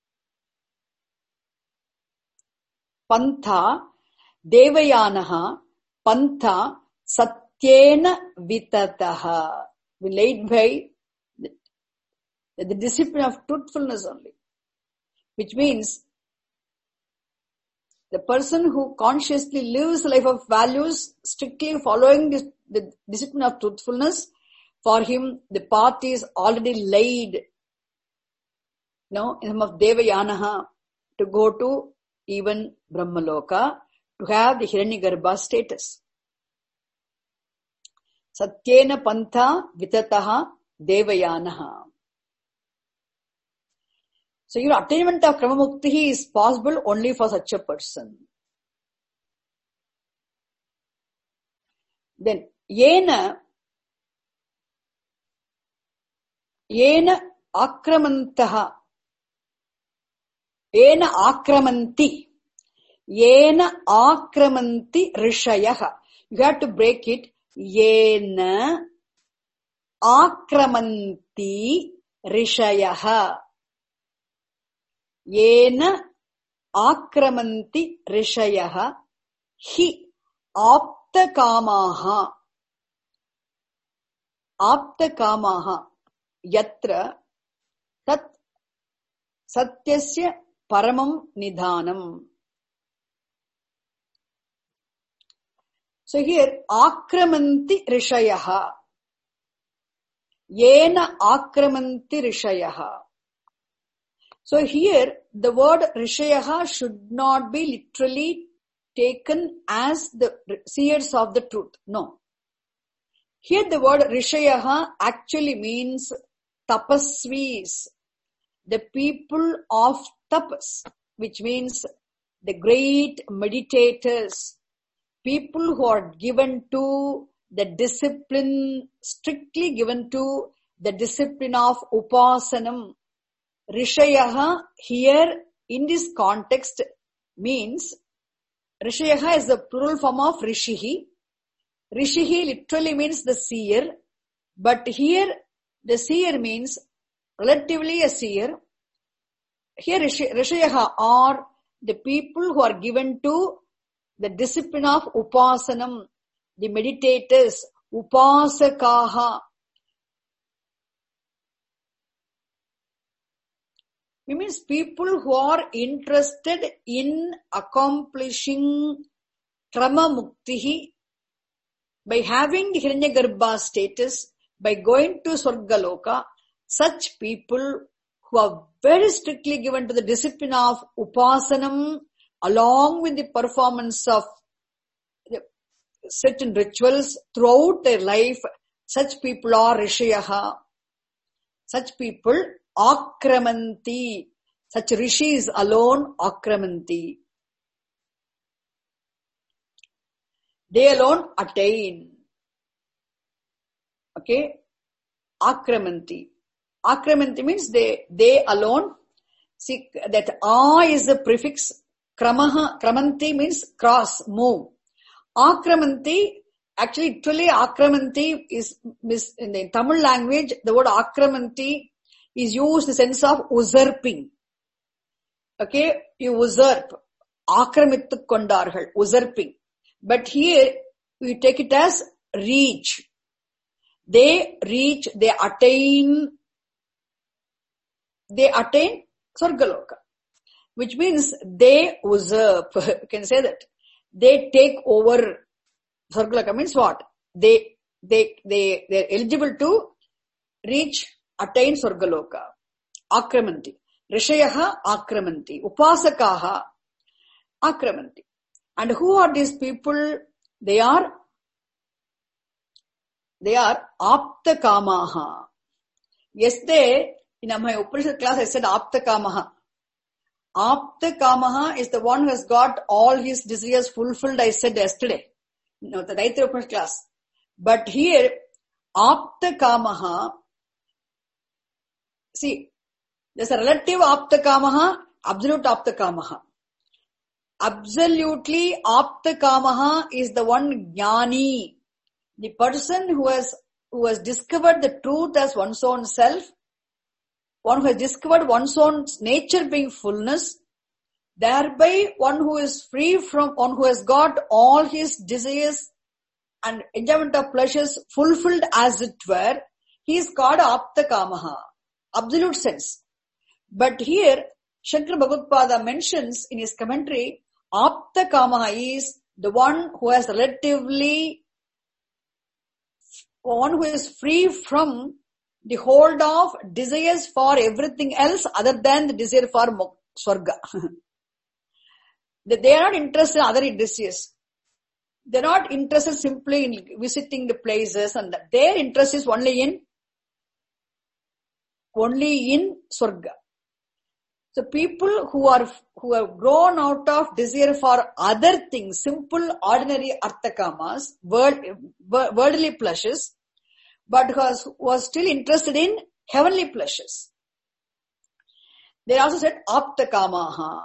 Pantha, Devayanaha, Pantha, Satyena Vitataha. We laid by the discipline of truthfulness only. Which means, the person who consciously lives a life of values, strictly following the discipline of truthfulness, for him the path is already laid, in terms of Devayanaha, to go to even Brahmaloka, to have the Hiranyagarbha status. Satyena Pantha Vitataha Devayanaha. So your attainment of Kramamukti is possible only for such a person. Then, Yena Akramantaha, Yena Akramanti, Yena Akramanti Rishayaha. You have to break it. Yena Akramanti Rishayaha. Yena Akramanti Rishayaha Hi Aptakamaha. Aptakamaha Yatra Tat Satyasya Paramam Nidhanam. So here, Akramanti Rishayaha. Yena Akramanti Rishayaha. So here, the word Rishayaha should not be literally taken as the seers of the truth. No. Here the word Rishayaha actually means tapasvis, the people of tapas, which means the great meditators, people who are given to the discipline, strictly given to the discipline of upasanam. Rishayaha here in this context means, Rishayaha is the plural form of Rishihi. Rishihi literally means the seer, but here the seer means relatively a seer. Here Rishayaha are the people who are given to the discipline of upasanam, the meditators, upasakaha. It means people who are interested in accomplishing krama muktihi by having the Hiranyagarbha status, by going to Swargaloka. Such people who are very strictly given to the discipline of upasanam along with the performance of certain rituals throughout their life, such people are rishayaha. Such people akramanti. Such rishis alone akramanti. They alone attain. Okay? Akramanti. Akramanti means they alone. See, that a is the prefix. Kramanti means cross, move. Akramanti, actually, literally akramanti is in the Tamil language, the word akramanti is used in the sense of usurping. Okay, you usurp. Akramittu kondargal, usurping. But here, we take it as reach. They reach, they attain Swargaloka. Which means they usurp. You can say that. They take over. Swargaloka means what? They're eligible to reach, attain Swargaloka. Akramanti. Rishayaha akramanti. Upasakaha akramanti. And who are these people? They are aptakamaha. Yesterday, in my Upanishad class, I said aptakamaha. Aptakamaha is the one who has got all his desires fulfilled, I said yesterday. No, the Taittiriya Upanishad class. But here, aptakamaha, see, there's a relative aptakamaha, absolute aptakamaha. Absolutely, aptakamaha is the one jnani, the person who has discovered the truth as one's own self, one who has discovered one's own nature being fullness, thereby one who is free from, one who has got all his desires and enjoyment of pleasures fulfilled as it were, he is called aptakamaha, absolute sense. But here, Shankara Bhagavad mentions in his commentary, aptakamaha is the one who has relatively, one who is free from the hold of desires for everything else other than the desire for Swarga. They are not interested in other desires. They are not interested simply in visiting the places, and their interest is only in Swarga. So people who have grown out of desire for other things, simple, ordinary arthakamas, worldly pleasures, but was still interested in heavenly pleasures. They also said aptakamaha.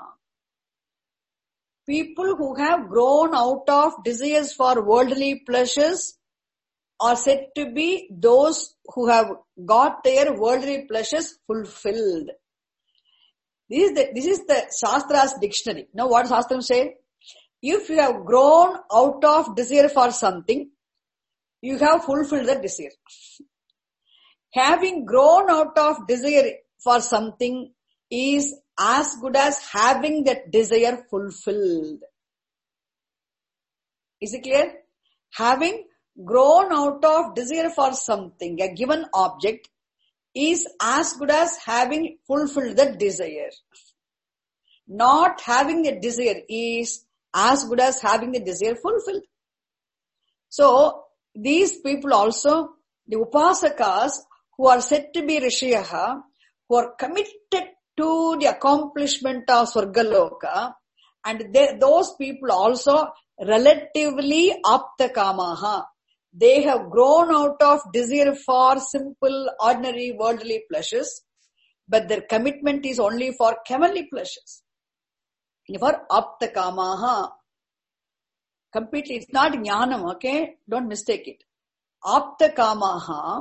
People who have grown out of desires for worldly pleasures are said to be those who have got their worldly pleasures fulfilled. This is the Shastra's dictionary. Now what Shastram say? If you have grown out of desire for something, you have fulfilled the desire. Having grown out of desire for something is as good as having that desire fulfilled. Is it clear? Having grown out of desire for something, a given object, is as good as having fulfilled the desire. Not having the desire is as good as having the desire fulfilled. So, these people also, the upasakas, who are said to be rishayaha, who are committed to the accomplishment of Swargaloka, and those people also relatively aptakamaha. They have grown out of desire for simple, ordinary, worldly pleasures, but their commitment is only for heavenly pleasures. For aptakamaha. Completely, it's not jnanam, okay? Don't mistake it. Aptakamaha,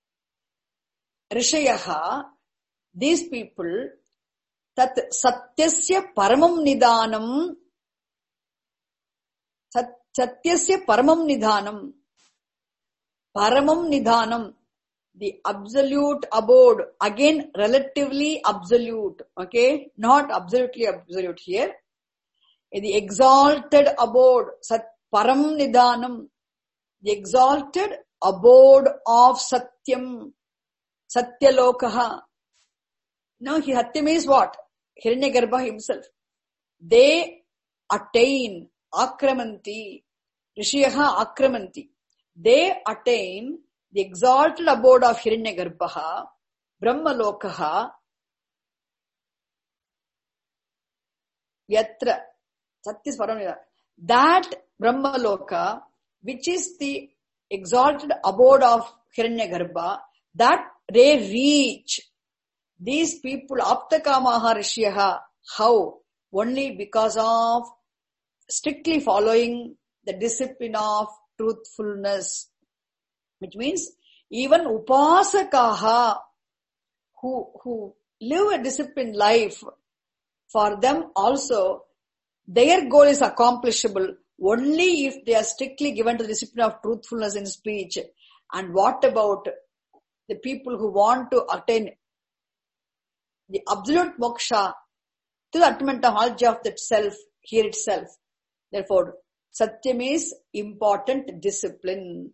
rishayaha, these people, tat satyasya paramam nidanam, Satyasya paramam nidhanam. Paramam nidhanam. The absolute abode. Again, relatively absolute. Okay? Not absolutely absolute here. The exalted abode. Sat param nidhanam. The exalted abode of Satyam. Satyalokaha. Now, Satyam is what? Hiranyagarbha himself. They attain akramanti. Rishiyaha akramanti. They attain the exalted abode of Hiranyagarbha, Brahmalokaha, Yatra. Satyas Paramnidhanam. That Brahmaloka, which is the exalted abode of Hiranyagarbha, that they reach. These people, Aptakamaha Rishiyaha, how? Only because of strictly following the discipline of truthfulness. Which means, even Upasakaha, who live a disciplined life, for them also, their goal is accomplishable only if they are strictly given to the discipline of truthfulness in speech. And what about the people who want to attain the absolute moksha to the attainment of knowledge of that self, here itself? Therefore, Satyam is important discipline.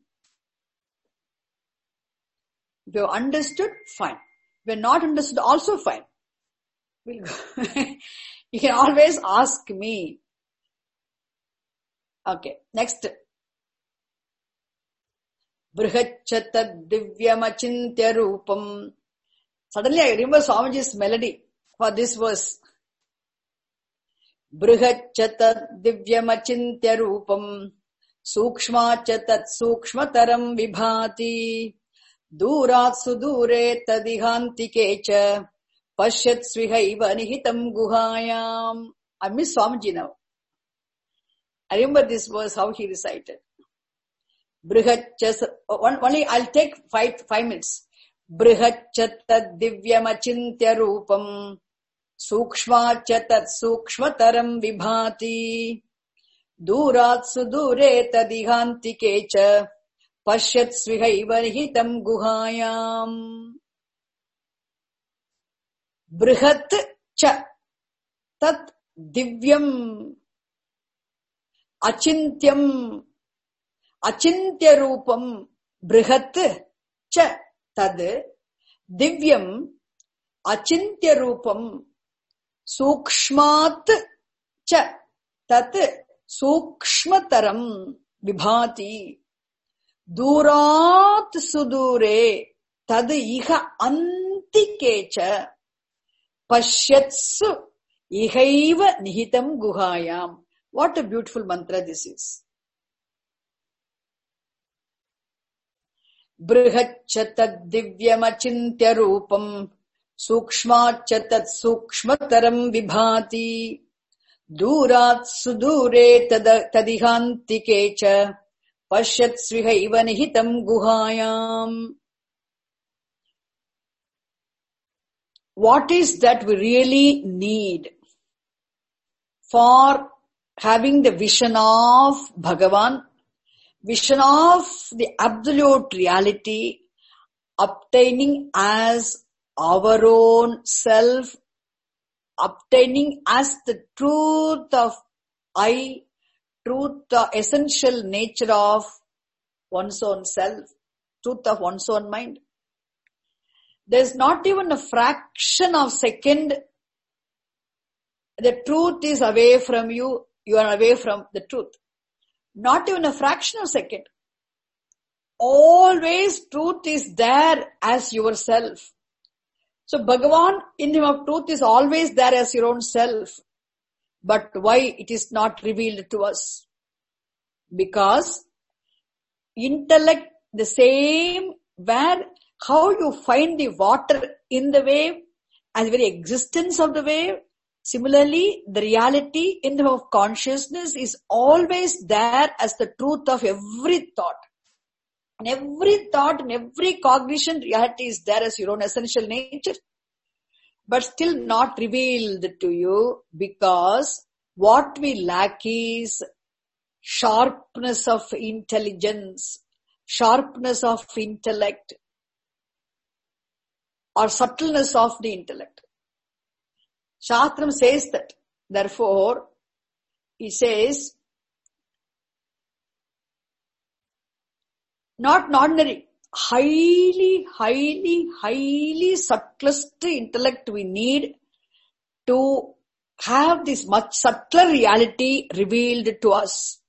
If you have understood, fine. If you have not understood, also fine. We'll go. You can always ask me. Okay, next. Brihachatad divyam achintya rupam. Suddenly I remember Swamiji's melody for this verse. Brihachatad divyam achintya rupam. Sukshmachatat sukshmataram vibhati. Durat sudure tadihantike cha. Pashyat svihaiva nihitam guhayam. I miss Swamiji now. I remember this verse, how he recited. Only I'll take 5 minutes. Brihachatad divyam achintya rupam. Sukshmachatat sukshmataram vibhati. Durat sudure tadihantike cha. Pashyat svihaiva nihitam guhayam. Brihat cha tat divyam achintyam achintya rupam brihat cha tad divyam achintya rupam sukshmat cha tat sukshmataram vibhati durat sudure tad iha antike cha Pashyatsu ihaiva nihitam guhayam. What a beautiful mantra this is. Brihachatad divyam achintya rupam. Sukshmachatat sukshmataram vibhati. Durat sudure tadihantike cha. Pashyat svihaiva nihitam guhayam. What is that we really need for having the vision of Bhagavan, vision of the absolute reality, obtaining as our own self, obtaining as the truth of I, truth, the essential nature of one's own self, truth of one's own mind. There's not even a fraction of second the truth is away from you, you are away from the truth. Not even a fraction of second. Always truth is there as yourself. So Bhagavan in Him of truth is always there as your own self. But why it is not revealed to us? Because intellect the same where how you find the water in the wave as the very existence of the wave. Similarly, the reality in the of consciousness is always there as the truth of every thought. And every thought and every cognition, reality is there as your own essential nature. But still not revealed to you because what we lack is sharpness of intelligence, sharpness of intellect, or subtleness of the intellect. Shastram says that. Therefore, he says, not ordinary, highly subtlest intellect we need to have this much subtler reality revealed to us.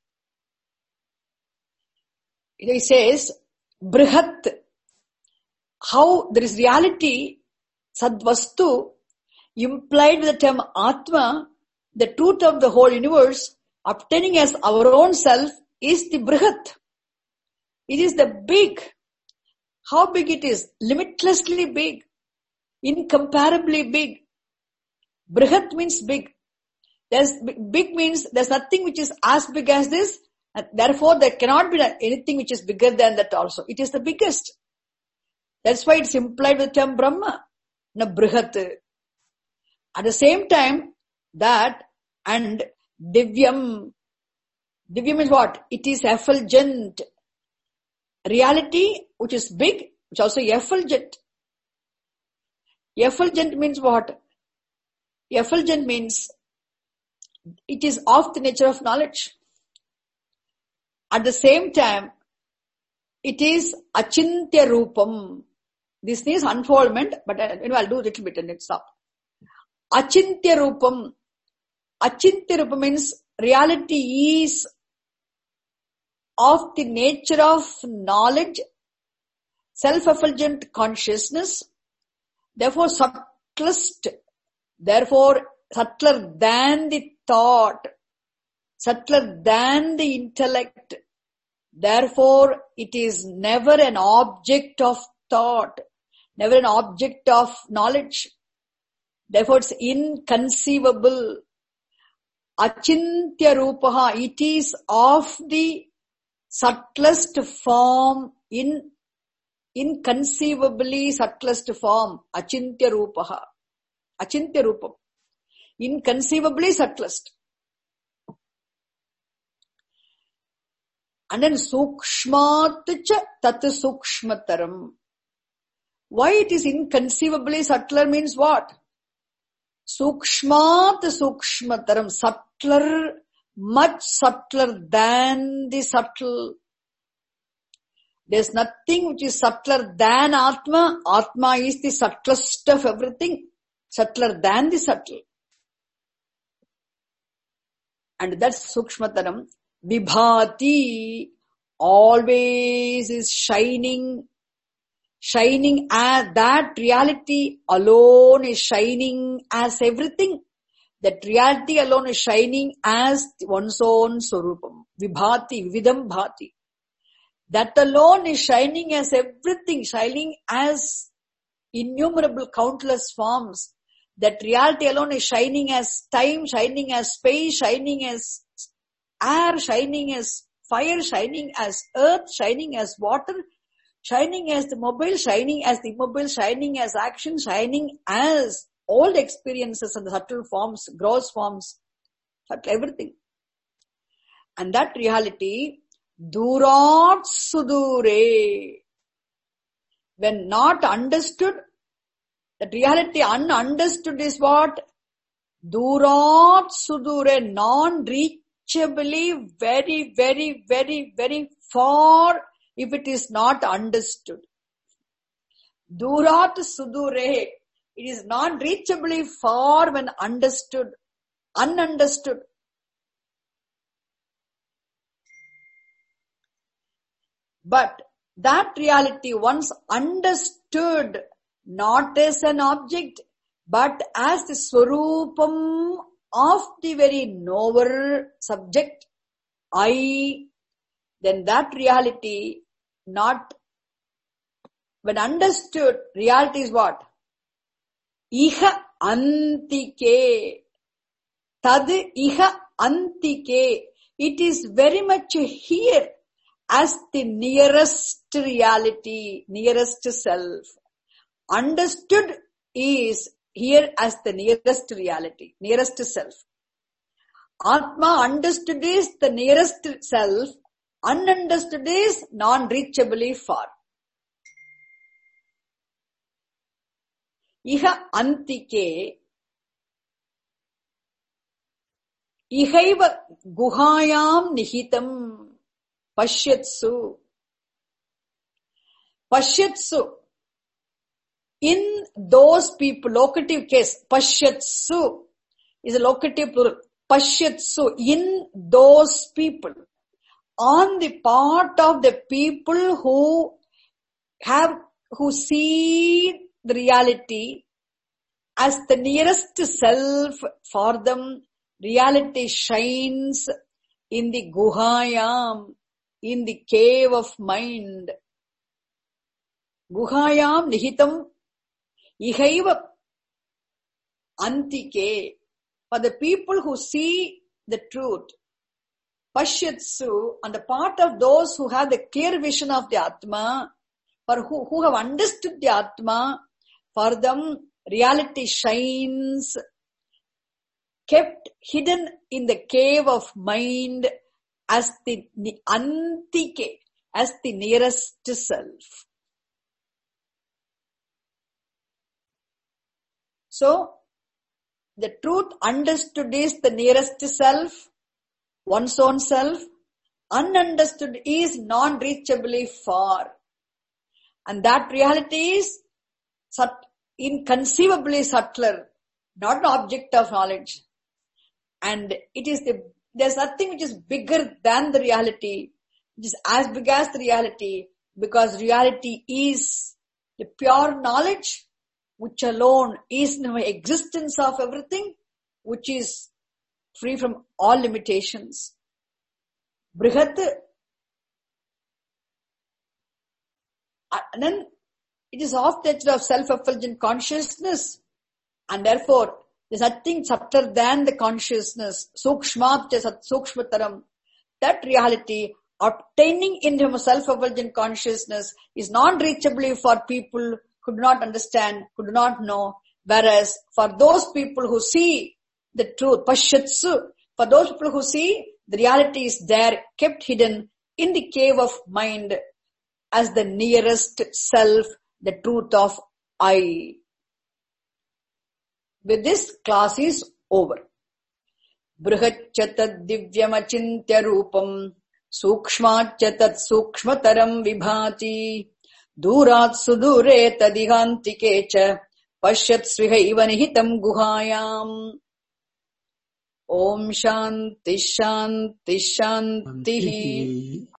He says, Brihat, how there is reality, Sadvastu, implied the term Atma, the truth of the whole universe, obtaining as our own self, is the Brihat. It is the big. How big it is? Limitlessly big. Incomparably big. Brihat means big. Big means there's nothing which is as big as this, and therefore there cannot be anything which is bigger than that also. It is the biggest. That's why it's implied with the term Brahma. Na Brihat. At the same time, that and Divyam. Divyam is what? It is effulgent. Reality, which is big, which also effulgent. Effulgent means what? Effulgent means it is of the nature of knowledge. At the same time, it is achintya rupam. This needs unfoldment, but I'll do a little bit and then stop. Achintya rupam. Achintya rupam means reality is of the nature of knowledge, self-effulgent consciousness, therefore subtlest, therefore subtler than the thought, subtler than the intellect, therefore it is never an object of thought, never an object of knowledge, therefore it's inconceivable. Achintya rupaha, it is of the subtlest form, inconceivably subtlest form, achintya rupaha. Achintya rupam. Inconceivably subtlest. And then sukshmat cha tat sukshmataram. Why it is inconceivably subtler means what? Sukshmat sukshmataram. Subtler, much subtler than the subtle. There's nothing which is subtler than Atma. Atma is the subtlest of everything. Subtler than the subtle. And that's Sukshmataram. Vibhati always is shining as that reality alone is shining as everything. That reality alone is shining as one's own Swarupam. Vibhati, Vividam Bhati. That alone is shining as everything, shining as innumerable, countless forms. That reality alone is shining as time, shining as space, shining as air, shining as fire, shining as earth, shining as water, shining as the mobile, shining as the immobile, shining as action, shining as all the experiences and the subtle forms, gross forms, subtle everything. And that reality, durat sudure, when not understood, that reality ununderstood is what? Durat sudure, non-reachably, very, very, very, very far if it is not understood. Durat sudure, it is non-reachably far when understood, ununderstood. But that reality once understood, not as an object, but as the Swarupam of the very knower subject, I, then that reality not, when understood, reality is what? Iha antike. Tad iha antike. It is very much here as the nearest reality, nearest self. Understood is here as the nearest reality, nearest self. Atma understood is the nearest self, ununderstood is non-reachably far. Iha antike ihaiva guhayam nihitam pashyatsu. Pashyatsu. In those people, locative case, pashyatsu is a locative plural. Pashyatsu, in those people, on the part of the people who see the reality as the nearest self, for them reality shines in the guhayam, in the cave of mind. Guhayam nihitam ihaiva antike. For the people who see the truth, pashyatsu, on the part of those who have the clear vision of the Atma, for who have understood the Atma, for them reality shines, kept hidden in the cave of mind as the antike, as the nearest self. So, the truth understood is the nearest self, one's own self. Ununderstood is non-reachably far. And that reality is inconceivably subtler, not an object of knowledge. And there's nothing which is bigger than the reality, which is as big as the reality, because reality is the pure knowledge, which alone is the existence of everything, which is free from all limitations. Brihat, and then it is of the nature of self-effulgent consciousness, and therefore there's nothing subtler than the consciousness, sukshmat sat sukshmataram. That reality obtaining in him a self-effulgent consciousness is non-reachably for people who do not understand, who do not know, whereas for those people who see the truth, pashyatsu, for those people who see, the reality is there, kept hidden in the cave of mind as the nearest self, the truth of I. With this, class is over. Brihachatad divyamachintya rupam sukshmachatat sukshmataram vibhati Durat sudure tadihantike cha pashyat svihaiva nihitam guhayam. Om shanti shanti shanti.